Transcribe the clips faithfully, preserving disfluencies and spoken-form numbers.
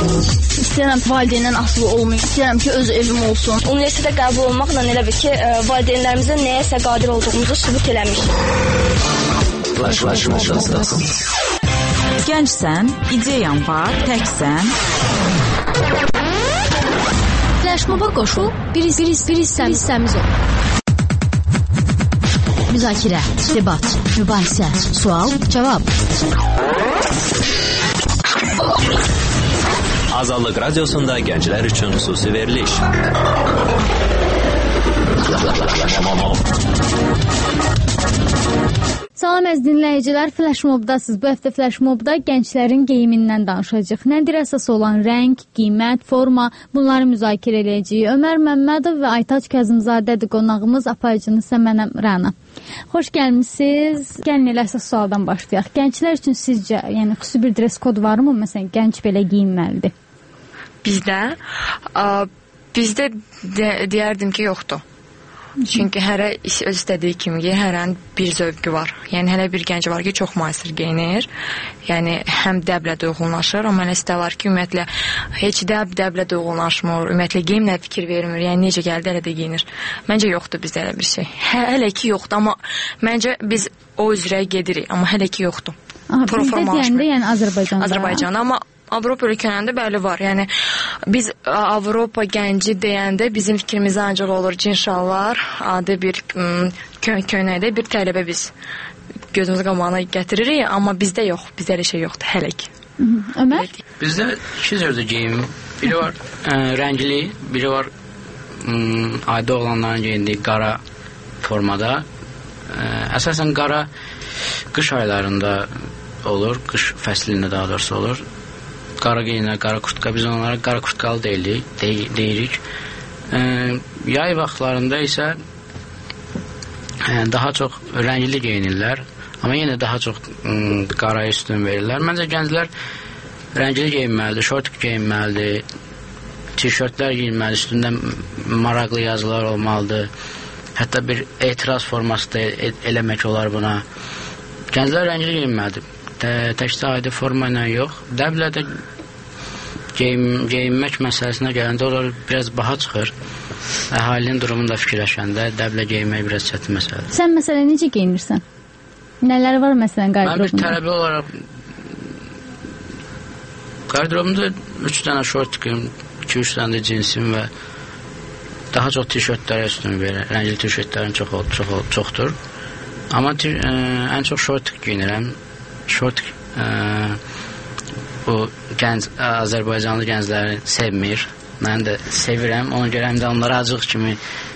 İstəyirəm valideyndən asılı olmayım. İstəyirəm ki, öz evim olsun. Universitetə qəbul olmaqla elə bir ki, valideynlərimizə nəyəsə qadir olduğumuzu sübut eləmişik. Flash, flash, flash, flash. Gəncsən, ideyan var, təksən. Flashmoba qoşul, bir, bir, bir hissəmiz ol. Müzakirə, debat, mübahisə, sual, cavab. Azadlıq Radiosunda gənclər üçün xüsusi veriliş. Salam əziz dinləyicilər, Flashmobdasınız. Bu həftə Flashmobda gənclərin geyimindən danışacağıq. Nədir əsas olan rəng, qiymət, forma, bunları müzakirə edəcəyik. Ömər Məmmədov və Aytaç Kazımzadədir qonağımız, aparıcını isə mənəm Rəna. Xoş gəlmisiniz. Gəlin elə əsas sualdan başlayaq. Gənclər üçün sizcə, yəni xüsusi bir dress kod varmı? Məsələn, gənc belə geyinməlidir. Bizdə, ə, bizdə de, deyərdim ki, yoxdur. Çünki hərə öz istədiyi kimi geyir, hərənin bir zövqü var. Yəni hələ bir gənc var ki, çox müasir geyinir. Yəni həm dəblə də uyğunlaşır, amma elə istə var ki, ümumiyyətlə heç dəb dəblə də uyğunlaşmır, ümumiyyətlə geyimlə fikir vermir. Yəni necə gəldi elə də geyinir. Məncə yoxdur bizdə elə bir şey. Hə, hələ ki yoxdur, amma məncə biz o üzrə gedirik, amma hələ ki yoxdur. Aha, bizdə deyəndə yəni Azərbaycanda. Azərbaycanda, amma Avropa ölkələrində bəli var. Yəni biz Avropa gənci deyəndə bizim fikrimizdə ancaq olur ki, inşallah adi bir kö köynəkdə bir tələbə biz gözümüz qabağına gətiririk, amma bizdə yox, bizdə elə şey yoxdur hələ ki. Ömər? Bizdə iki cürdür geyim. Biri var ə, rəngli, biri var ə, adi oğlanların geyindiyi qara formada. Ə, əsasən qara qış aylarında olur, qış fəslində daha doğrusu olur. Qara geyinlər, qara kurtka, biz onlara qara kurtkalı deyirik. Dey deyirik. E, yay vaxtlarında isə e, daha çox rəngli geyinirlər, amma yenə daha çox e, qaraya üstün verirlər. Məncə gənclər rəngli geyinməlidir, şort geyinməlidir, tişörtlər geyinməlidir, üstündə maraqlı yazılar olmalıdır. Hətta bir etiraz forması da el eləmək olar buna. Gənclər rəngli geyinməlidir. Təkcə adi forma ilə yox, dəblə də geyim, geyinmək məsələsinə gələndə onlar biraz baha çıxır. Əhalinin durumunda fikirləşəndə dəblə geyinmək biraz çətin məsələdir. Sən məsələn necə geyinirsən? Nələr var məsələn qardirobunda? Mən bir tələbə olaraq qardirobumda üç dənə şort tikim, iki üç dənə də cinsim və daha çox tişörtlərə üstün verir. Rəngli tişörtlərin çox, çox, çoxdur. Amma ə, ən çox şort geyinirəm. Şort ə, bu gənc, Azərbaycanlı gəncləri sevmir. Mən də sevirəm. Ona görə həm də onlara acıq kimi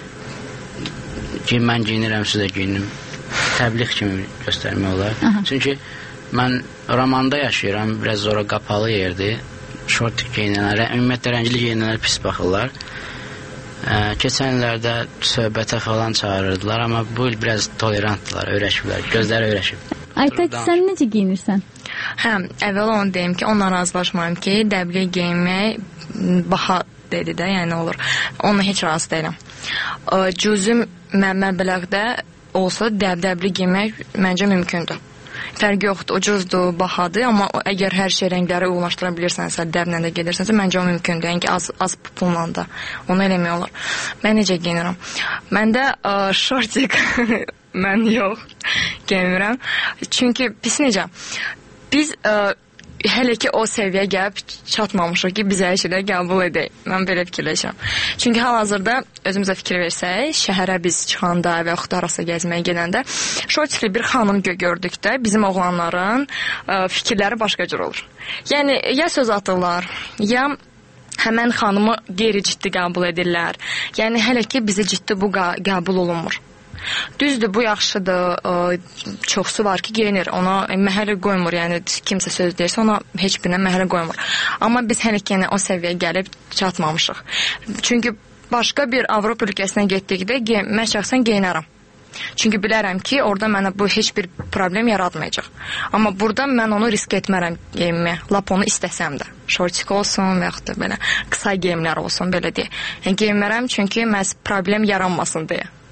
ki, mən geyinirəm, sizə geyinim. Təbliğ kimi göstərmək olar. Aha. Çünki mən romanda yaşayıram. Biraz zora qapalı yerdir. Şort geyinənlər, ümumiyyətlə rəngli geyinənlər pis baxırlar. Ə, keçən illərdə söhbətə falan çağırırdılar, amma bu il biraz tolerantdılar, öyrəşiblər. Gözləri öyrəşib. Aytaç, sən necə geyinirsən? Hə, əvvəl onu deyim ki, onunla razılaşmıram ki, dəbli geyinmək baha dedi də, yəni olur. Onunla heç razı deyiləm. Cüzi məbləğdə olsa dəb-dəbli geyinmək məncə mümkündür. Fərqi yoxdur, ucuzdur, bahadır, amma əgər hər şey rəngləri uyğunlaşdıra bilirsənsə, dəblə də gedirsənsə, məncə o mümkündür. Yəni ki, az, az pulla da onu eləmək olur. Mən necə geyinirəm? Məndə şortik mən yox geyinirəm. Çünki biz necə? Biz ə, hələ ki o səviyyəyə gəlib çatmamışıq ki, biz hər şeyləri qəbul edək. Mən belə fikirləşirəm. Çünki hal-hazırda özümüzə fikir versək, şəhərə biz çıxanda və yaxud da arası gəzməyə gedəndə şortikli bir xanım gördükdə bizim oğlanların ə, fikirləri başqa cür olur. Yəni, ya söz atırlar, ya həmən xanımı qeyri-ciddi qəbul edirlər. Yəni, hələ ki bizə ciddi bu qəbul olunmur. Düzdür, bu yaxşıdır, çoxsu var ki, geyinir, ona məhələ qoymur, yəni kimsə söz deyirsə, ona heç birinə məhələ qoymur. Amma biz hələ ki, yəni, o səviyyəyə gəlib çatmamışıq. Çünki başqa bir Avropa ölkəsinə getdikdə mən şəxsən geyinərəm. Çünki bilərəm ki, orada mənə bu heç bir problem yaratmayacaq. Amma burada mən onu risk etmərəm geyinməyə, lap onu istəsəm də. Şortik olsun və yaxud da belə qısa geyimlər olsun, belə deyə. Yəni, geyinmərəm çünki məhz problem yaranmasın deyə.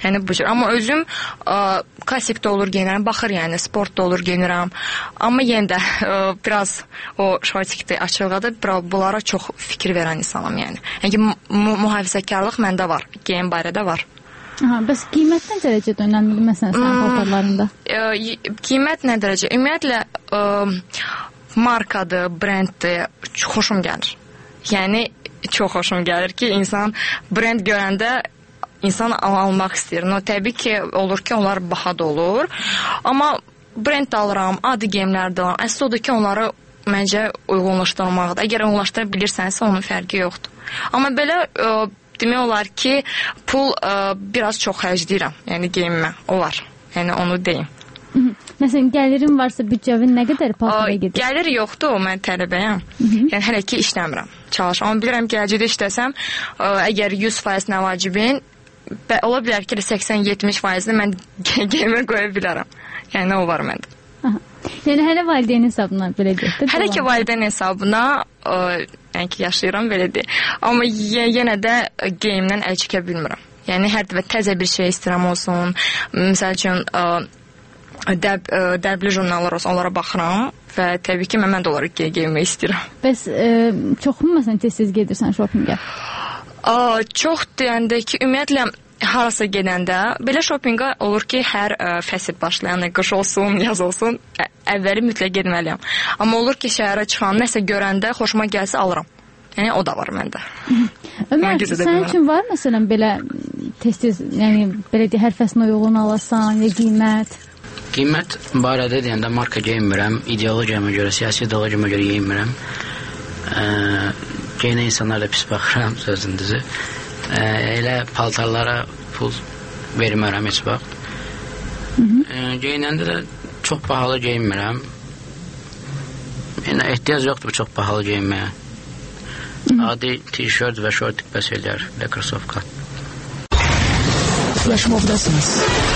Yəni bu cür. Amma özüm ə, klassikdə olur geyinirəm, baxır yəni sportda olur geyinirəm. Amma yenə də ə, biraz o şortikdə açıqda bunlara çox fikir verən insanam yəni. Yəni mü mühafizəkarlıq məndə var, geyim barədə var. Aha, bəs qiymət nə dərəcədə önəmlidir məsələn sənin paltarlarında? Hmm, qiymət nə dərəcə? Ümumiyyətlə ə, markadır, brenddir, xoşum gəlir. Yəni çox xoşum gəlir ki, insan brend görəndə insan almaq istəyir. No, təbii ki, olur ki, onlar baha da olur. Amma brend də alıram, adi geyimlər də alıram. Əsl odur ki, onları məncə uyğunlaşdırmaqda. Əgər uyğunlaşdıra bilirsənsə, onun fərqi yoxdur. Amma belə ə, demək olar ki, pul ə, biraz çox xərcləyirəm. Yəni geyimimə, olar. Yəni onu deyim. Məsələn, gəlirin varsa büdcəvin nə qədər paltara gedir? Gəlir yoxdur, mən tələbəyəm. Yəni hələ ki işləmirəm, çalışıram. Amma bilirəm gələcəkdə işləsəm, ə, əgər yüz faiz nə vacibin, ola bilər ki, səksən yetmiş faizini mən geyimə qoya bilərəm. Yəni o var məndə. Aha. Yəni hələ valideyn hesabına belə deyək. Hələ ki valideyn hesabına ə, yəni ki yaşayıram belə deyək. Amma yenə də geyimdən əl çəkə bilmirəm. Yəni hər dəfə təzə bir şey istəyirəm olsun. Məsəl üçün ə, Dəb, ə, dəbli jurnallar olsun, onlara baxıram və təbii ki, mən də onları geyinmək istəyirəm. Bəs ə, çoxmu məsələn tez-tez gedirsən şopinqə? Çox deyəndə ki, ümumiyyətlə harasa gedəndə belə şopinqə olur ki, hər ə, fəsil başlayan, qış olsun, yaz olsun, ə, əvvəli mütləq getməliyəm. Amma olur ki, şəhərə çıxan, nəsə görəndə xoşuma gəlsə alıram. Yəni o da var məndə. Ömər, sənin üçün var məsələn belə tez-tez, yəni belə deyək, hər fəslə uyğun alasan, ya qiymət? Qiymət barədə deyəndə marka geyinmirəm, ideologiyama görə, siyasi ideologiyama görə geyinmirəm. E, geyinə insanlarla pis baxıram, sözün düzü. E, elə paltarlara pul vermərəm heç vaxt. E, geyinəndə də çox bahalı geyinmirəm. Yəni ehtiyac yoxdur çox bahalı geyinməyə. Adi t-shirt və şortik bəs eləyər, və krasovka. Flashmobdasınız.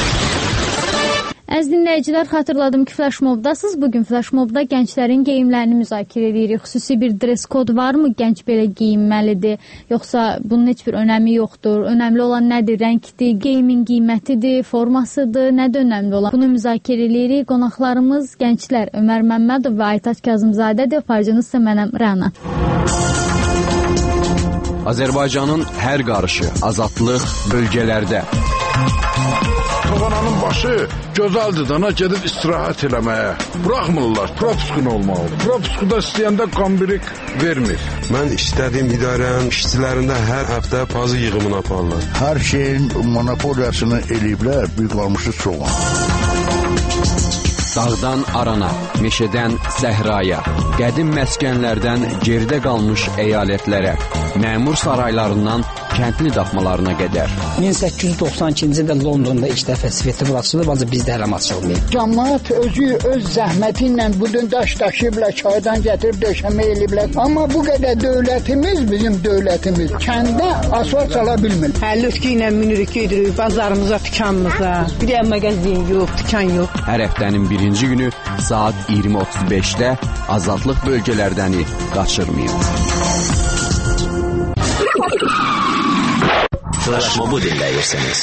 Əziz dinləyicilər, xatırladım ki, Flashmobdasınız. Bugün Flashmobda gənclərin geyimlərini müzakirə edirik. Xüsusi bir dress kod varmı? Gənc belə geyinməlidir, yoxsa bunun heç bir önəmi yoxdur? Önəmli olan nədir? Rəngdir, geyimin qiymətidir, formasıdır, nədir önəmli olan? Bunu müzakirə edirik. Qonaqlarımız gənclər Ömər Məmmədov və Aytaç Kazımzadədir. Farcınız isə mənəm Rəna. Azərbaycanın hər qarışı, azadlıq bölgələrdə. Toğananın başı gözəldir dana gedib istirahət eləməyə. Buraxmırlar, propuskun olmalıdır. Propuskuda istəyəndə qambirik vermir. Mən istədiyim idarənin işçilərində hər həftə pazı yığımını aparırlar. Hər şeyin monopoliyasını eləyiblər, bir qalmışı çoğun. Dağdan arana, meşədən səhraya, qədim məskənlərdən geridə qalmış əyalətlərə, məmur saraylarından kəndli daxmalarına qədər. min səkkiz yüz doxsan ikinci ildə Londonda ilk dəfə festival açılıb, ancaq bizdə hələ açılmayıb. Cəmiyyət özü öz zəhməti ilə budun daş daşıyıblar, çaydan gətirib döşəmə eləyiblər. Amma bu qədər dövlətimiz, bizim dövlətimiz kəndə asfalt çala bilmir. Həllütkü ilə minirik gedirik bazarımıza, dükanımıza. Bir də mağazin yox, dükan yox. Hər həftənin birinci günü saat iyirmi otuz beşdə azadlıq bölgələrdəni qaçırmayın. Flashmobu dinləyirsiniz.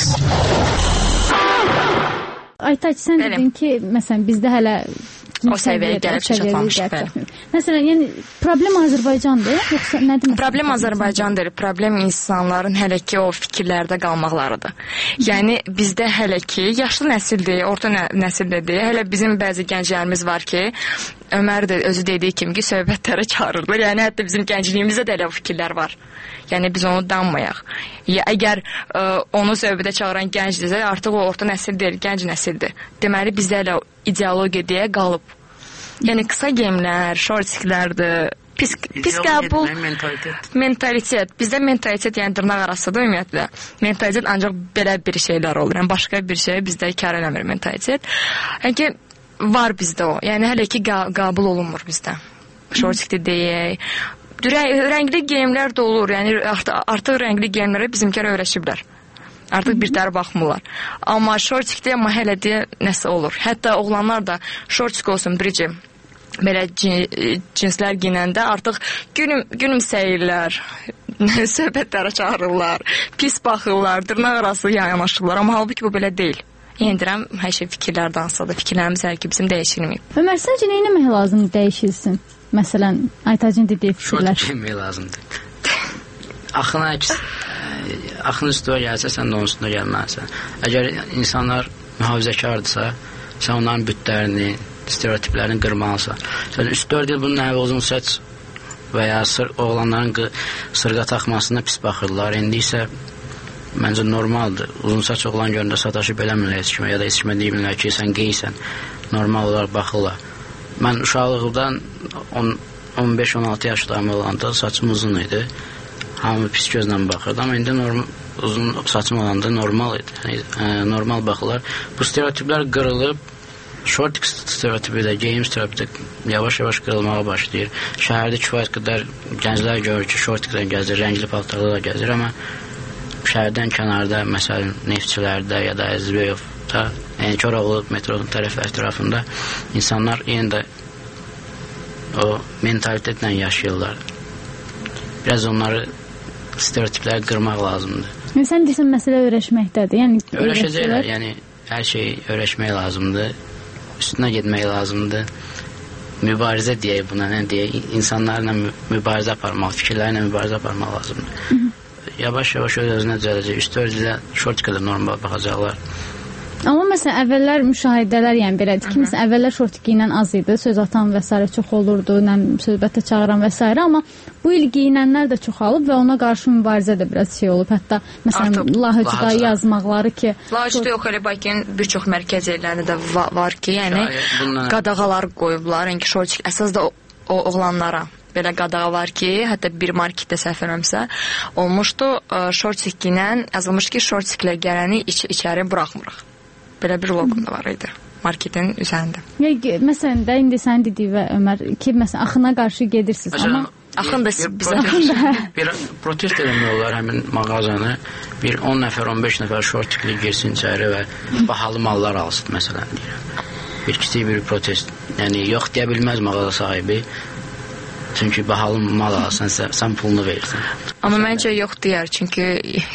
Aytaç, sən Bəli. dedin ki, məsələn, bizdə hələ o səviyyəyə gəlib çatmamışıq. Məsələn, yəni problem Azərbaycandır, yoxsa nədir? Problem Azərbaycandır. Problem insanların hələ ki o fikirlərdə qalmaqlarıdır. Yəni bizdə hələ ki yaşlı nəsildir, orta nə nəsildir. Hələ bizim bəzi gənclərimiz var ki, Ömər də özü dediyi kimi ki, söhbətlərə çağırırlar. Yəni hətta bizim gəncliyimizdə də elə o fikirlər var. Yəni biz onu danmayaq. Ya əgər ə, onu söhbətə çağıran gəncdirsə, artıq o orta nəsil deyil, gənc nəsildir. Deməli bizdə elə ideologiya deyə qalıb. Yəni qısa geyimlər, şortiklərdir, pis pis qəbul, mentalitet. mentalitet. Bizdə mentalitet yəni dırnaq arasıdır ümumiyyətlə. Mentalitet ancaq belə bir şeylər olur. Yəni başqa bir şey bizdə kar eləmir mentalitet. Yəni var bizdə o. Yəni hələ ki qəbul olunmur bizdə. Şortikdə deyək. Rəngli geyimlər də olur. Yəni artıq, artıq rəngli geyimlərə bizimkilər öyrəşiblər. Artıq bir tərə baxmırlar. Amma şortikdə amma hələ də nəsə olur. Hətta oğlanlar da şortik olsun, birici belə cinslər giyinəndə artıq gülüm, gülümsəyirlər. söhbətlərə çağırırlar, pis baxırlar, dırnaq arası yanaşırlar. Amma halbuki bu belə deyil. Yəni deyirəm, hər şey fikirlərdən asılıdır. Fikirlərimiz hər ki bizim dəyişilməyib. Ömər, səncə nə etmək lazımdır dəyişilsin? Məsələn, Aytacın dediyi fikirlər. Şort geyinmək lazımdır. Axına axın üstüə gəlsə, sən də onun üstündə gəlməlisən. Əgər insanlar mühafizəkardırsa, sən onların bütlərini, stereotiplərini qırmalısan. Sən üç dörd il bunun əvvəl uzun saç və ya sır, oğlanların sırğa taxmasına pis baxırlar. İndi isə məncə normaldır. Uzun saç oğlan göründə sataşıb eləmirlər heç kimə, ya da heç kimə deyirlər ki, sən qeysən. Normal olaraq baxırlar. Mən uşaqlıqdan on beş on altı yaşlarım olanda saçım uzun idi. Hamı pis gözlə baxırdı, amma indi normal, uzun saçım olanda normal idi. Yəni, normal baxırlar. Bu stereotiplər qırılıb, short stereotipi də, geyim stereotipi də yavaş-yavaş qırılmağa başlayır. Şəhərdə kifayət qədər gənclər görür ki, short gəzir, rəngli paltarlarla gəzir, amma şəhərdən kənarda, məsələn, Neftçilərdə ya da Əzbəyovda, yəni Koroğlu metronun tərəfi ətrafında insanlar yenə də o mentalitetlə yaşayırlar. Biraz onları stereotipləri qırmaq lazımdır. Yəni, sən deyirsən, məsələ öyrəşməkdədir. Yəni, öyrəşəcəklər, yəni hər şeyi öyrəşmək lazımdır, üstünə getmək lazımdır, mübarizə deyək buna, nə deyək, insanlarla mübarizə aparmaq, fikirlərlə mübarizə aparmaq lazımdır. Yavaş-yavaş öz-özünə düzələcək, üç dörd ilə şortikada normal baxacaqlar. Amma məsələn, əvvəllər müşahidələr, yəni belədir ki, məsələn, əvvəllər şortik giyinən az idi, söz atan və s. çox olurdu, söhbətə çağıran və s. Amma bu il giyinənlər də çoxalıb və ona qarşı mübarizə də biraz şey olub. Hətta, məsələn, Lahıcıda yazmaqları ki... Lahıcıda yox, elə Bakının bir çox mərkəz yerlərində də var ki, yəni qadağalar qoyublar, yəni ki, şortik əsas da o oğlanlara belə qadağa var ki, hətta bir marketdə səhv eləmirəmsə, olmuşdu, şortik giyinən, yazılmış ki, şortiklə gələni içəri buraxmırıq. Belə bir loqum da var idi marketin üzərində. Məsələn də indi sən dediyi və Ömər ki, məsələn, axına qarşı gedirsiniz, amma axın da bizə bir protest eləmək olar həmin mağazanı, bir on nəfər, on beş nəfər şortikli girsin içəri və bahalı mallar alsın, məsələn deyirəm. Bir kiçik bir protest, yəni yox deyə bilməz mağaza sahibi. Çünki bahalı mal alsan, sən pulunu verirsən. Amma məncə yox deyər, çünki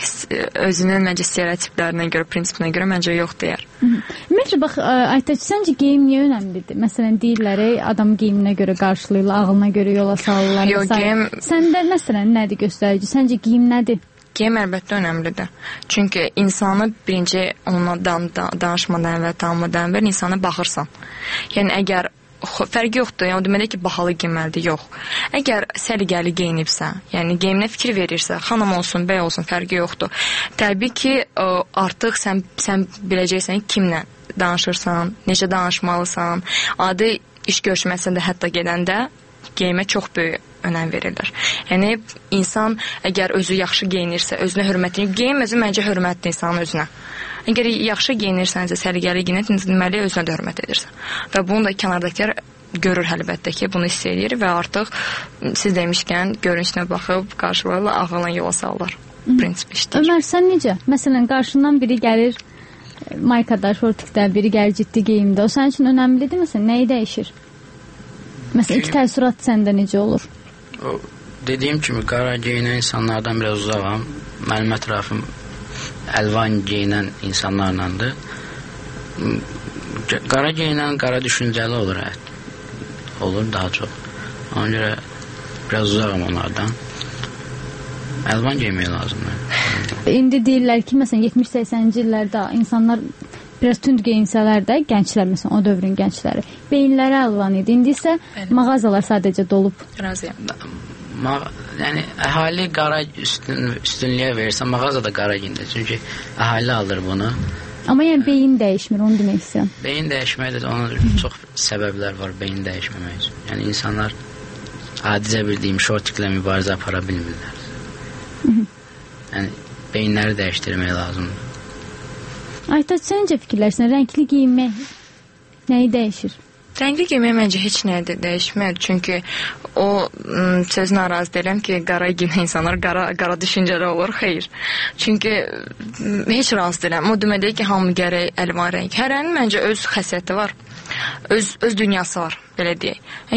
özünün məncə stereotiplərinə görə, prinsipinə görə məncə yox deyər. Ümumiyyətlə, bax, Aytaç, səncə geyim niyə önəmlidir? Məsələn, deyirlər, adam geyiminə görə qarşılayırlar, ağlına görə yola salırlar. Yox, geyim... Səndə, məsələn, nədir göstərici? Səncə geyim nədir? Geyim əlbəttə önəmlidir. Çünki insanı birinci onunla danışmadan və tanımadan əvvəl insana baxırsan. Yəni, əgər fərqi yoxdur, yəni o deməli ki, bahalı geyinməlidir, yox. Əgər səliqəli geyinibsə, yəni geyiminə fikir verirsə, xanım olsun, bəy olsun, fərqi yoxdur. Təbii ki, artıq sən, sən biləcəksən kimlə danışırsan, necə danışmalısan, adi iş görüşməsində hətta gedəndə geyimə çox böyük önəm verirlər. Yəni, insan əgər özü yaxşı geyinirsə, özünə hörmətini, geyim özü məncə hörmətli insanın özünə. Əgər yaxşı geyinirsənsə, səliqəli geyinirsən, deməli özünə də hörmət edirsən. Və bunu da kənardakılar görür əlbəttə ki, bunu hiss edir və artıq siz demişkən görünüşünə baxıb qarşılarla ağılına yola salırlar. Prinsip işdir. Ömər, sən necə? Məsələn, qarşından biri gəlir maykada, şortikdə, biri gəlir ciddi geyimdə. O sənin üçün önəmlidir, məsələn, nəyi dəyişir? Məsələn, ilk təəssürat səndə necə olur? O, dediyim kimi, qara geyinən insanlardan biraz uzaqam. Mənim ətrafım əlvan geyinən insanlarlandır. Qara geyinən qara düşüncəli olur, hət. Olur daha çox. Ona görə biraz uzaqam onlardan. Əlvan geymək lazımdır. İndi deyirlər ki, məsələn, yetmiş səksənci illərdə insanlar biraz tünd geyinsələr də, gənclər, məsələn, o dövrün gəncləri, beyinləri əlvan idi. İndi isə mağazalar sadəcə dolub. Razıyam. Yəni, əhali qara üstün, üstünlüyə verirsən, mağaza da qara giyindir. Çünki əhali alır bunu. Amma yəni beyin dəyişmir, onu demək istəyirəm. Beyin dəyişməkdə də ona çox səbəblər var beyin dəyişməmək üçün. Yəni, insanlar adicə bildiyim şortiklə mübarizə apara bilmirlər. Yəni, beyinləri dəyişdirmək lazımdır. Aytaç, sən necə fikirlərsən? Rəngli giyinmək nəyi dəyişir? Rəngli geymək məncə heç nəyə də dəyişmir. Çünki o sözünə razı deyirəm ki, qara giyinən insanlar qara, qara düşüncəli olur. Xeyr. Çünki heç razı deyirəm. O demək ki, hamı gərək əlvan rəng. Hərənin məncə öz xəsiyyəti var. Öz, öz dünyası var, belə deyək. Yəni ki,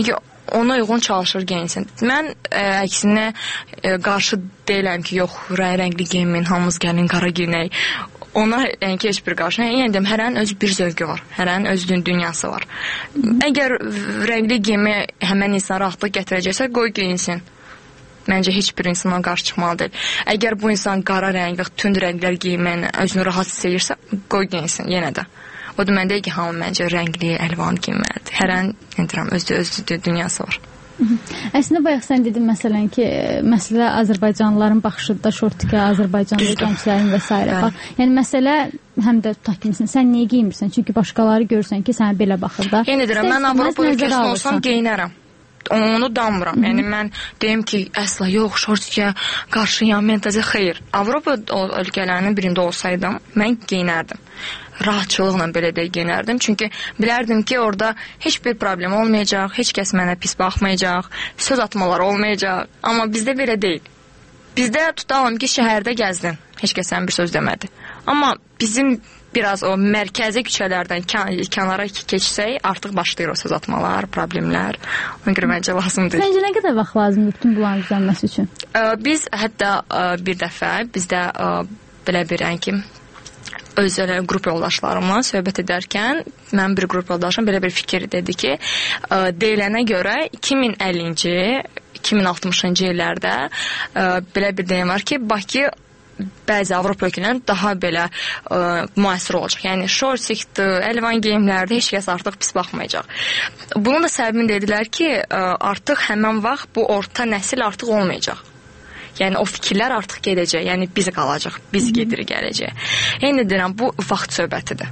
ona uyğun çalışır geyinsin. Mən ə, əksinə ə, qarşı deyiləm ki, yox, rəng-rəngli geyinməyin, hamımız gəlin qara geyinək. Ona yəni ki, heç bir qarşı. Yəni deyim, hərənin öz bir zövqü var. Hərənin öz dünyası var. Əgər rəngli geyinmə həmən insan rahatlıq gətirəcəksə, qoy geyinsin. Məncə heç bir insana qarşı çıxmalı deyil. Əgər bu insan qara rəng və tünd rənglər giyməklə özünü rahat hiss edirsə, qoy geyinsin yenə də. O da mən deyil ki, hamı məncə rəngli, əlvan giyinməlidir. Hərənin öz öz dünyası var. Əslində bayaq sən dedin məsələn ki, məsələ Azərbaycanlıların baxışıdır, şortikə, Azərbaycanlı gənclərin və s. bax. Yəni məsələ həm də tutaq kimisin, sən niyə geyinmirsən? Çünki başqaları görürsən ki, sənə belə baxır da. Yəni deyirəm, mən Avropa ölkəsində olsam geyinərəm. Onu danmıram. Hı -hı. Yəni mən deyim ki, əsla yox, şortikə qarşıyam, mentəcə xeyr. Avropa ölkələrinin birində olsaydım, mən geyinərdim. Rahatçılıqla belə də geyinərdim. Çünki bilərdim ki, orada heç bir problem olmayacaq, heç kəs mənə pis baxmayacaq, söz atmalar olmayacaq. Amma bizdə belə deyil. Bizdə tutalım ki, şəhərdə gəzdin, heç kəs sənə bir söz demədi. Amma bizim biraz o mərkəzi küçələrdən kənara keçsək, artıq başlayır o söz atmalar, problemlər. Ona görə məncə lazımdır. Səncə nə qədər vaxt lazımdır bütün bunların düzəlməsi üçün? Biz hətta bir dəfə bizdə belə bir rəngim öz qrup yoldaşlarımla söhbət edərkən mən bir qrup yoldaşım belə bir fikir dedi ki, deyilənə görə iki min əllinci, iki min altmışıncı illərdə belə bir deyim var ki, Bakı bəzi Avropa ölkələrində daha belə ə, müasir olacaq. Yəni şortikdir, əlvan geyimlərdə heç kəs artıq pis baxmayacaq. Bunun da səbəbini dedilər ki, ə, artıq həmən vaxt bu orta nəsil artıq olmayacaq. Yəni o fikirlər artıq gedəcək. Yəni biz qalacaq, biz gedirik gələcək. Yəni deyirəm, bu vaxt söhbətidir.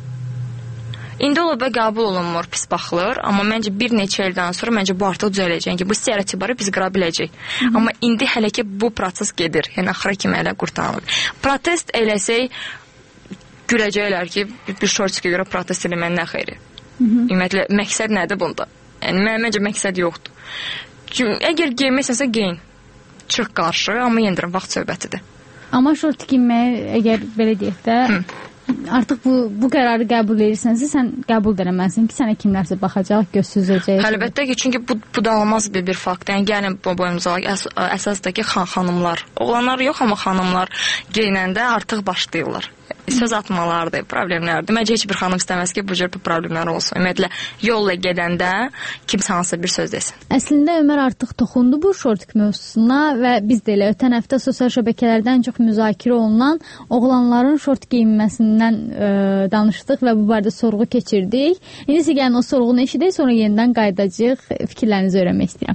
İndi olub və qəbul olunmur, pis baxılır, amma məncə bir neçə ildən sonra məncə bu artıq düzələcək. Yəni bu stereotipləri biz qıra biləcək. Hı -hı. Amma indi hələ ki bu proses gedir. Yəni axıra kimi hələ qurtarılır. Protest eləsək güləcəklər ki, bir şortikə görə protest eləməyin nə xeyri. Ümumiyyətlə məqsəd nədir bunda? Yəni mən məncə məqsəd yoxdur. Çünki əgər geyinməsənsə geyin. Çıx qarşı, amma yenə deyirəm vaxt söhbətidir. Amma şort geyinməyə əgər belə deyək də Hı. artıq bu bu qərarı qəbul edirsənsə, sən qəbul edəməlisən ki, sənə kimlərsə baxacaq, göz süzəcək. Əlbəttə ki, çünki bu bu danılmaz bir bir fakt. Yəni gəlin bu boyumuza əs əsasdakı xan xanımlar, oğlanlar yox, amma xanımlar geyinəndə artıq başlayırlar. Söz atmalardır, problemlərdir. Məncə heç bir xanım istəməz ki, bu cür bir problemlər olsun. Ümumiyyətlə yolla gedəndə kimsə hansısa bir söz desin. Əslində Ömər artıq toxundu bu şortik mövzusuna və biz də elə ötən həftə sosial şəbəkələrdən çox müzakirə olunan oğlanların şort geyinməsindən ə, danışdıq və bu barədə sorğu keçirdik. İndi isə gəlin o sorğunu eşidək, sonra yenidən qayıdacağıq. Fikirlərinizi öyrənmək istəyirəm.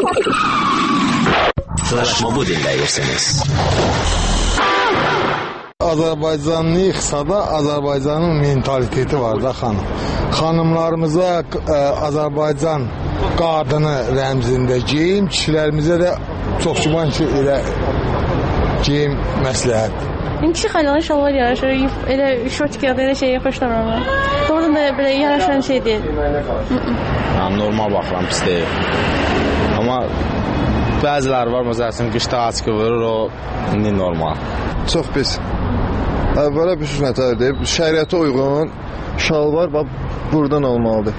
Flash Mobu dinləyirsiniz. Azərbaycanlıyıqsa da Azərbaycanın mentaliteti var da xanım. Xanımlarımıza ə, Azərbaycan qadını rəmzində geyim, kişilərimizə də çox güman ki, elə geyim məsləhətdir. Kişi xanımlar şalvar yaraşır, elə şortik ya da elə şeyi xoşlamıram. Doğrudan da belə yaraşan şey deyil. Yəni, normal baxıram, pis deyil. Amma bəziləri var, məsələn, qışda açıq vurur, o indi normal. Çox pis. Əvvələ bir söz nətərdir, şəriətə uyğun şalvar buradan olmalıdır.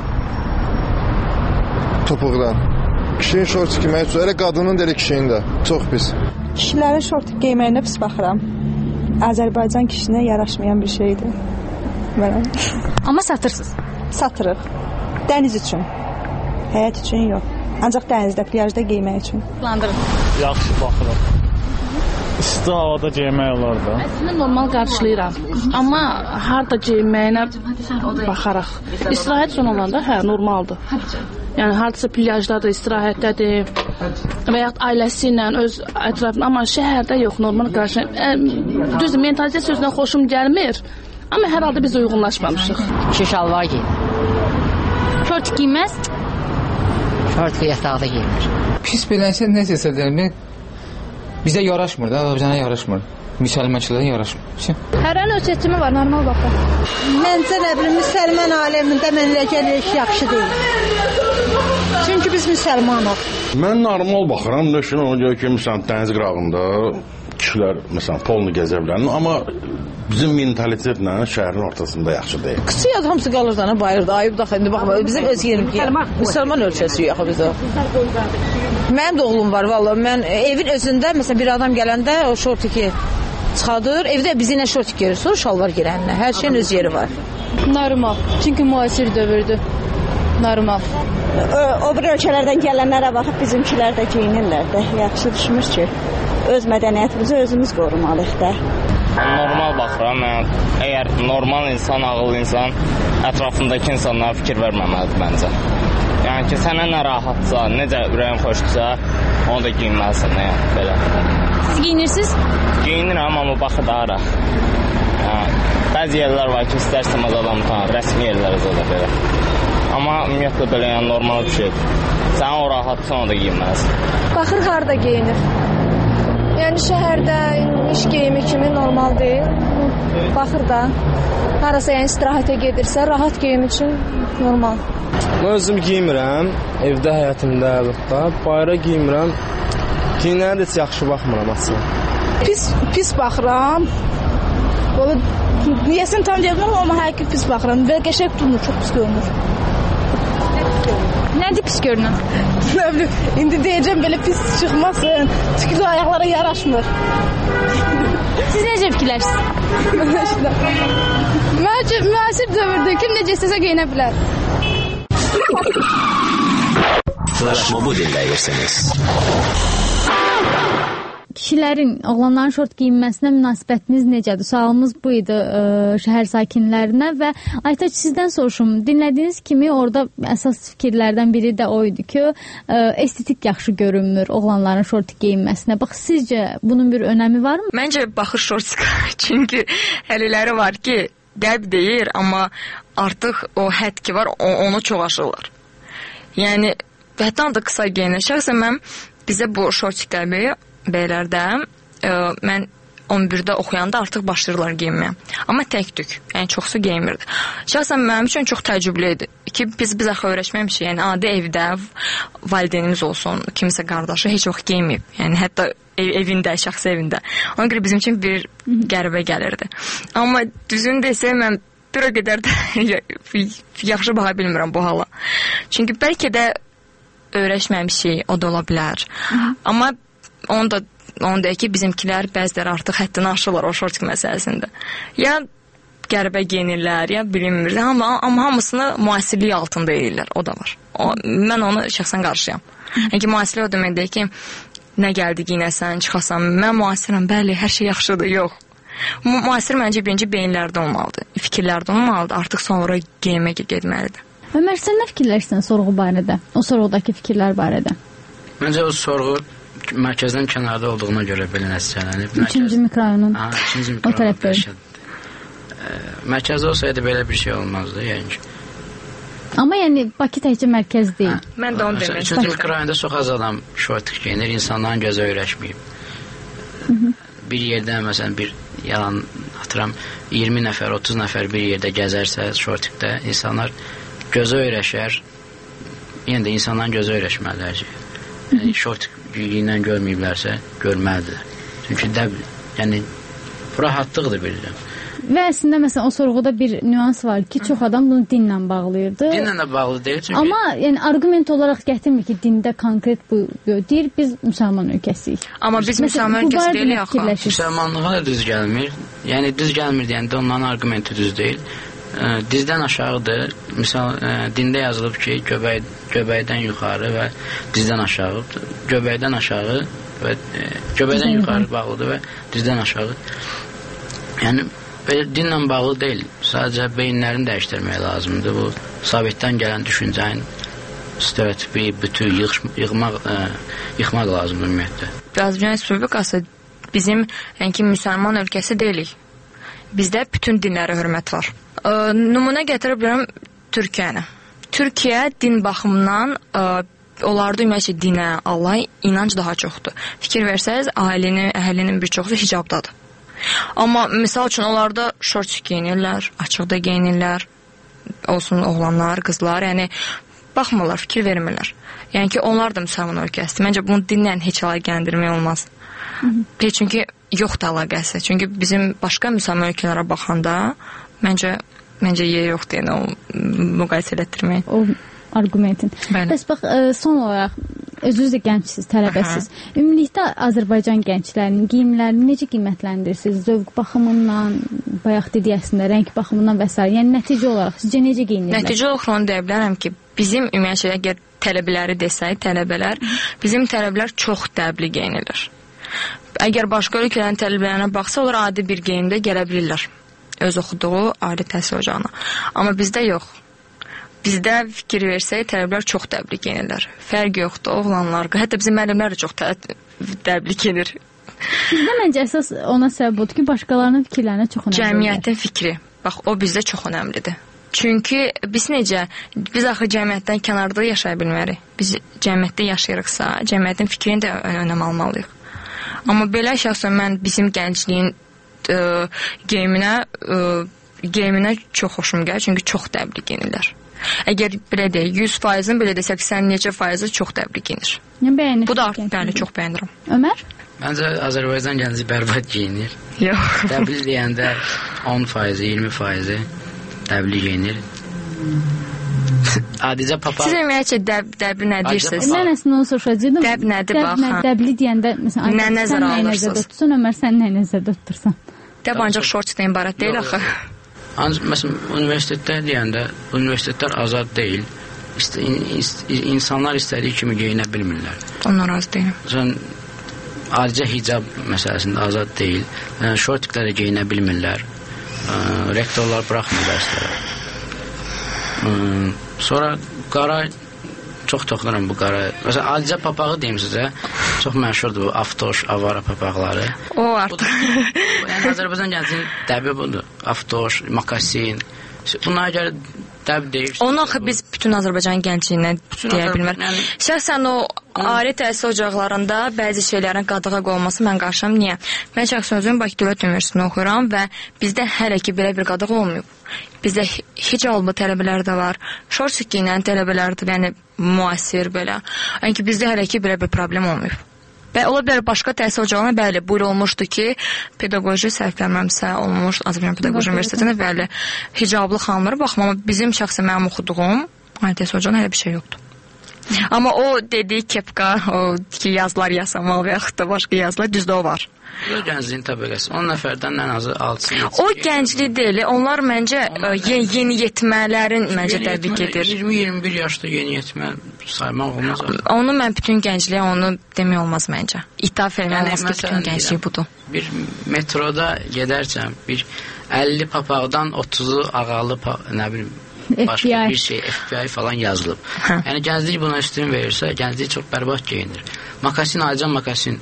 Topuqdan. Kişinin şort geymək üçün, elə qadının da elə kişinin də. Çox pis. Kişilərin şort geyməyinə pis baxıram. Azərbaycan kişinə yaraşmayan bir şeydir. Mənə. Amma satırsınız. Satırıq. Dəniz üçün. Həyat üçün yox. Ancaq dənizdə, plyajda geymək üçün. Landırın. Yaxşı baxırıq. İsti havada geymək olar da. Əslində normal qarşılayıram. Amma harda geyməyinə baxaraq. İstirahət üçün olanda hə, normaldır. Yəni hardasa plyajdadır, istirahətdədir və yaxud ailəsi ilə, öz ətrafında. Amma şəhərdə yox, normal qarşılayıram. Düzdür, mentalitet sözündən xoşum gəlmir. Amma hər halda biz uyğunlaşmamışıq. Kişi şalvar geyim. Şort giyməz? Şort yataqda geyinir. Pis bilənsə nəsə deyilmək, bizə yaraşmır da, Azərbaycana yaraşmır. Müsəlmançılığa yaraşmır. Hərənin öz seçimi var, normal baxın. Məncə nə bilim, müsəlman aləmində mən elə gəlir ki, yaxşı deyil. Çünki biz müsəlmanıq. Mən normal baxıram, nöşün ona görə ki, məsələn, dəniz qırağında kişilər, məsələn, polnu gəzə bilərlər. Amma bizim mentalitetlə şəhərin ortasında yaxşı deyil. Küçük hamısı qalır da bayırda. Ayıb da indi baxma bizim öz yerimiz. Müsəlman ölkəsi yox bizə. Mənim də oğlum var vallahi. Mən evin özündə məsələn bir adam gələndə o şortiki çıxadır. Evdə bizi ilə şortik girir, sonra şalvar girənlə. Hər şeyin öz yeri var. Normal. Çünki müasir dövrdür. Normal. O, o bir ölkələrdən gələnlərə baxıb bizimkilər də geyinirlər də. Yaxşı düşmür ki, öz mədəniyyətimizi özümüz qorumalıyıq da. Normal baxıram. Yəni, əgər normal insan, ağıllı insan ətrafındakı insanlara fikir verməməlidir məncə. Yəni ki, sənə nə rahatsa, necə ürəyin xoşdursa, onu da giyinməlisən. Yəni, belə. Siz giyinirsiniz? Giyinirəm, amma baxıdarı. Yəni, bəzi yerlər var ki, istərsəməz adam tanır, rəsmi yerlər da belə. Amma ümumiyyətlə belə yəni, normal bir şeydir. Sən o rahatsan, onu da giyinməlisən. Baxır harda geyinir. Yəni şəhərdə iş geyimi kimi normal deyil. Baxır da harasa yəni istirahətə gedirsə, rahat geyim üçün normal. Mən özüm giymirəm, evdə həyatımda, da, bayra giymirəm. Giyinlərə də heç yaxşı baxmıram aslında. Pis pis baxıram. Belə niyəsən tam deyirəm, amma həqiqi pis baxıram. Belə qəşəng durmur, çox pis görünür. Nədir pis görünür? Nə bilim, indi deyəcəm belə pis çıxmasın. Tüklü ayaqlara yaraşmır. Siz necə fikirlərsiniz? Məncə müasir dövrdə kim necə istəsə geyinə bilər. Flash Mobu dinləyirsiniz. Kişilərin, oğlanların şort giyinməsinə münasibətiniz necədir? Sualımız bu idi ə, şəhər sakinlərinə və Aytaç sizdən soruşum. Dinlədiyiniz kimi orada əsas fikirlərdən biri də o idi ki, ə, estetik yaxşı görünmür oğlanların şort giyinməsinə. Bax, sizcə bunun bir önəmi varmı? Məncə baxır şort çünki həliləri var ki, qəb deyir, amma artıq o hədd ki var, o, onu çox aşırlar. Yəni, hətdən də qısa geyinir. Şəxsən mən bizə bu şort qəbi bəylərdə ə, mən on birdə oxuyanda artıq başlayırlar geyinməyə. Amma tək-tük, yəni çoxsu geyinmirdi. Şəxsən mənim üçün çox təəccüblü idi ki, biz biz axı öyrəşməmişik. Yəni adi evdə valideynimiz olsun, kimisə qardaşı heç vaxt geyinməyib. Yəni hətta ev, evində, şəxsi evində. Ona görə bizim üçün bir qəribə gəlirdi. Amma düzünü desə mən bir o qədər də yaxşı baxa bilmirəm bu hala. Çünki bəlkə də öyrəşməmişik, o da ola bilər. Amma onu da onu deyək ki, bizimkilər bəziləri artıq həddini aşırlar o şort məsələsində. Ya qəribə geyinirlər, ya bilinmir. Amma, amma hamısını müasirlik altında edirlər, o da var. O, mən onu şəxsən qarşıyam. Yəni ki, müasirlik o demək deyək ki, nə gəldi giyinəsən, çıxasan, mən müasirəm, bəli, hər şey yaxşıdır, yox. Müasir məncə birinci beyinlərdə olmalıdır, fikirlərdə olmalıdır, artıq sonra geyinmə getməlidir. Ömər, sən nə fikirlərsən sorğu barədə, o sorğudakı fikirlər barədə? Məncə o sorğu mərkəzdən kənarda olduğuna görə belə nəticələnib. Üçüncü mikrorayonun ha, üçüncü o tərəfdə. Mərkəzdə olsaydı belə bir şey olmazdı, yəni. Amma yəni Bakı təkcə mərkəz deyil. Ha, mən də onu demək istəyirəm. Üçüncü mikrorayonda çox az adam şortik geyinir, insanların gözə öyrəşməyib. Bir yerdə məsələn bir yalan atıram, iyirmi nəfər, otuz nəfər bir yerdə gəzərsə şortikdə, insanlar gözə öyrəşər. Yəni də insanların gözə öyrəşməlidir. Yəni şortik giyinən görməyiblərsə, görməlidir. Çünki də, yəni, rahatlıqdır bilirəm. Və əslində, məsələn, o sorğuda bir nüans var ki, çox adam bunu dinlə bağlayırdı. Dinlə də bağlı deyil. Çünki... Amma yəni, argument olaraq gətirmir ki, dində konkret bu deyir, biz müsəlman ölkəsiyik. Amma biz müsəlman ölkəsi deyilik axı. Müsəlmanlığa da düz gəlmir. Yəni, düz gəlmir deyəndə onların argumenti düz deyil. Dizdən aşağıdır. Misal, dində yazılıb ki, göbək, göbəkdən yuxarı və dizdən aşağı. Göbəkdən aşağı və göbəkdən yuxarı bağlıdır və dizdən aşağı. Yəni, belə dinlə bağlı deyil. Sadəcə beyinlərini dəyişdirmək lazımdır. Bu, Sovetdən gələn düşüncənin stereotipi, bütün yığ, yığmaq, ə, yıxmaq lazımdır ümumiyyətlə. Azərbaycan Respublikası bizim yəni ki, müsəlman ölkəsi deyilik. Bizdə bütün dinlərə hörmət var. Ə, nümunə gətirə bilirəm Türkiyəni. Türkiyə din baxımından ə, onlarda ümumiyyətlə dinə, Allah inanc daha çoxdur. Fikir versəniz, ailənin, əhlinin bir çoxu hicabdadır. Amma misal üçün onlarda şort geyinirlər, açıqda geyinirlər, olsun oğlanlar, qızlar, yəni baxmırlar, fikir vermirlər. Yəni ki, onlar da müsəlman ölkəsidir. Məncə bunu dinlə heç əlaqələndirmək olmaz. Hı -hı. Çünki yoxdur əlaqəsi. Çünki bizim başqa müsəlman ölkələrə baxanda məncə məncə yer yoxdur, yəni o müqayisə etdirmək. O argumentin. Bəli. Bəs bax, ə, son olaraq özünüz də gəncsiniz, tələbəsiz. Ümumilikdə Azərbaycan gənclərinin geyimlərini necə qiymətləndirirsiniz? Zövq baxımından, bayaq dediyi əslində rəng baxımından və s. Yəni nəticə olaraq sizcə necə geyinirlər? Nəticə olaraq onu deyə bilərəm ki, bizim ümumiyyətlə əgər tələbələri desək, tələbələr, bizim tələbələr çox dəbli geyinilir. Əgər başqa ölkələrin tələbələrinə baxsa, onlar adi bir geyimdə gələ bilirlər öz oxuduğu ali təhsil ocağına. Amma bizdə yox. Bizdə fikir versək, tələbələr çox dəbli geyinirlər. Fərq yoxdur, oğlanlar, hətta bizim müəllimlər də çox dəbli geyinir. Bizdə məncə əsas ona səbəb odur ki, başqalarının fikirlərinə çox önəmlidir. Cəmiyyətin fikri, bax, o bizdə çox önəmlidir. Çünki biz necə, biz axı cəmiyyətdən kənarda yaşaya bilmərik. Biz cəmiyyətdə yaşayırıqsa, cəmiyyətin fikrini də önəm almalıyıq. Amma belə şəxsən mən bizim gəncliyin ə, geyiminə, ə, geyiminə çox xoşum gəlir, çünki çox dəbli geyinirlər. Əgər belə deyək, yüz faizin belə desək, sən necə faizi çox dəbli geyinir. Bəyənir. Bu da artıq bəli, çox bəyənirəm. Ömər? Məncə Azərbaycan gənci bərbad geyinir. Yox. Dəbli deyəndə on faizi, iyirmi faizi dəbli geyinir. Adicə papaq. Siz ümumiyyətlə dəb, dəbli nə deyirsiniz? Mən əslində onu soruşacaqdım. Dəb nədir bax? Dəb, dəbli deyəndə, məsələn, nə nəzərə alırsınız? Tutsun, Ömər, sən nə nəzərdə tutursan? Dəb ancaq şortdan ibarət deyil axı. Məsələn, universitetdə deyəndə, universitetlər azad deyil. İst insanlar istədiyi kimi geyinə bilmirlər. Onlar az deyil. Məsələn, ayrıca hicab məsələsində azad deyil. Yəni, şortiklərə geyinə bilmirlər. Rektorlar buraxmır dərslərə. Sonra qara, çox toxunuram bu qara. Məsələn, ayrıca papağı deyim sizə, çox məşhurdur bu Avtoş, Avara papaqları. O artıq. Yəni, Azərbaycan gəncinin dəbi budur. Avtoş, Makasin. Bunlara görə dəb deyir. Onu axı biz bütün Azərbaycan gəncliyinə deyə bilmir. Şəxsən o ali təhsil ocaqlarında bəzi şeylərin qadağa qoyulması mən qarşıyam. Niyə? Mən şəxsən özüm Bakı Dövlət Universitetində oxuyuram və bizdə hələ ki belə bir qadağa olmayıb. Bizdə hicablı tələbələr də var, şortik geyinən tələbələr də, yəni müasir belə. Yəni ki, bizdə hələ ki belə bir problem olmayıb. Və ola bilər başqa təhsil ocağına bəli, buyurulmuşdu ki, pedaqoji səhvlənməmsə olmuş Azərbaycan Pedaqoji Universitetində bəli, hicablı xanımlara baxma, amma bizim şəxsən mənim oxuduğum ali təhsil ocağında hələ bir şey yoxdur. Amma o dediyi kepka, o ki, yazılar yasamal və yaxud da başqa yazılar, düzdə o var. O gəncliyin təbəqəsi, on nəfərdən ən azı altı yetki. O gənclik deyil, onlar məncə yeni yetmələrin məncə təbrik edir. iyirmi iyirmi bir yaşda yeni yetmə saymaq olmaz. Onu mən bütün gəncliyə onu demək olmaz məncə. İtaf eləmək olmaz ki, bütün gənclik budur. Bir metroda gedərkən bir əlli papaqdan otuzu ağalı, nə bilim, başqa bir şey, F B I falan yazılıb. Yəni gənclik buna üstün verirsə, gənclik çox bərbad geyinir. Makasin, Aycan Makasin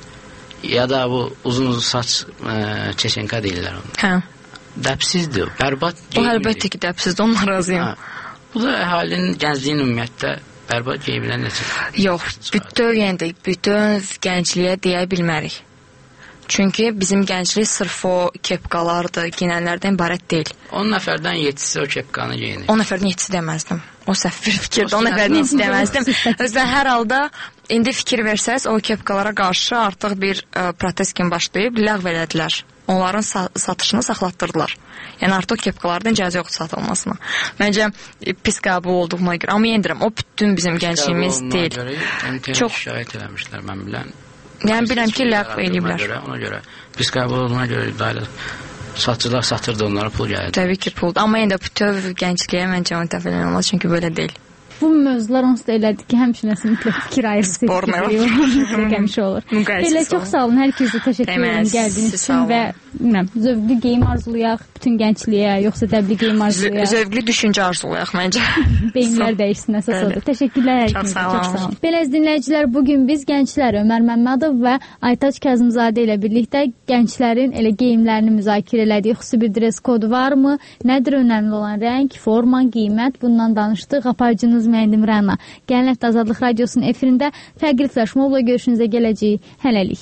ya da bu uzun uzun saç e, çeşenka deyirlər onu. Hə. Dəbsizdir, bərbad geyinir. O əlbəttə ki, dəbsizdir, ondan razıyam. Bu da əhalinin, gəncliyin ümumiyyətlə bərbad geyimlər necə? Yox, bütün, yəni, bütün gəncliyə deyə bilmərik. Çünki bizim gənclik sırf o kepkalardır, giyinənlərdən ibarət deyil. on nəfərdən yedisi o kepkanı geyinir. on nəfərdən yedisi deməzdim. O səhv bir fikirdir, on nəfərdən yedisi deməzdim. Özdən hər halda indi fikir versəz, o kepkalara qarşı artıq bir ə, protest kimi başlayıb, ləğv elədilər. Onların sa satışını saxlatdırdılar. Yəni artıq o kepkalardan icazə yoxdur satılmasına. Məncə pis qəbul olduğuna görə. Amma yendirəm, o bütün bizim gəncliyimiz deyil. Çox şikayət eləmişlər, mən bilən. Yəni biləm ki, ləğv eləyiblər. Ona görə, pis qəbul olduğuna görə dayılar, satıcılar satırdı onlara, pul gəlirdi. Təbii ki, puldur. Amma yenə də bütöv gəncliyə məncə onu təfələn olmaz, çünki belə deyil. Bu mövzular onsuz da elədi ki, həmçinəsi mütləq fikir ayrısı həmişə olur. Belə çox sağ olun, hər kəsə təşəkkür edirəm gəldiyiniz üçün və bilmirəm, zövqlü geyim arzulayaq bütün gəncliyə, yoxsa dəbli geyim arzulayaq? Zövqlü düşüncə arzulayaq məncə. Beyinlər dəyişsin əsas odur. Təşəkkürlər hər kəsə. Çox sağ olun. Belə dinləyicilər, bugün biz gənclər Ömər Məmmədov və Aytaç Kazımzadə ilə birlikdə gənclərin elə geyimlərini müzakirə elədik. Xüsusi bir dress kodu varmı? Nədir önəmli olan rəng, forma, qiymət? Bundan danışdıq. Aparıcınız Məndim Rəna. Gəlin Azadlıq Radiosunun efirində fərqli flashmobla görüşünüzə gələcəyik. Hələlik.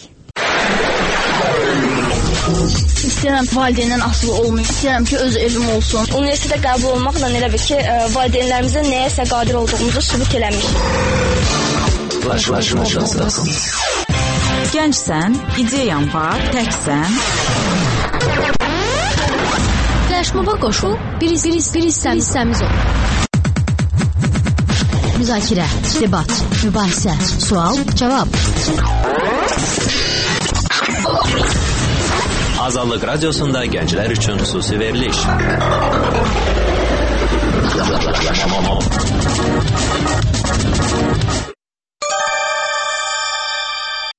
İstəyirəm valideyndən asılı olmayım. İstəyirəm ki, öz evim olsun. Universitetə qəbul olmaqla elə bir ki, valideynlərimizə nəyəsə qadir olduğumuzu sübut eləmiş. Flash, flash, flash, flash. Gəncsən, ideyan var, təksən. Flashmoba qoşul, bir, bir, bir hissəmiz ol. Müzakirə, debat, mübahisə, sual, cavab. Azadlıq Radiosunda gənclər üçün xüsusi veriliş.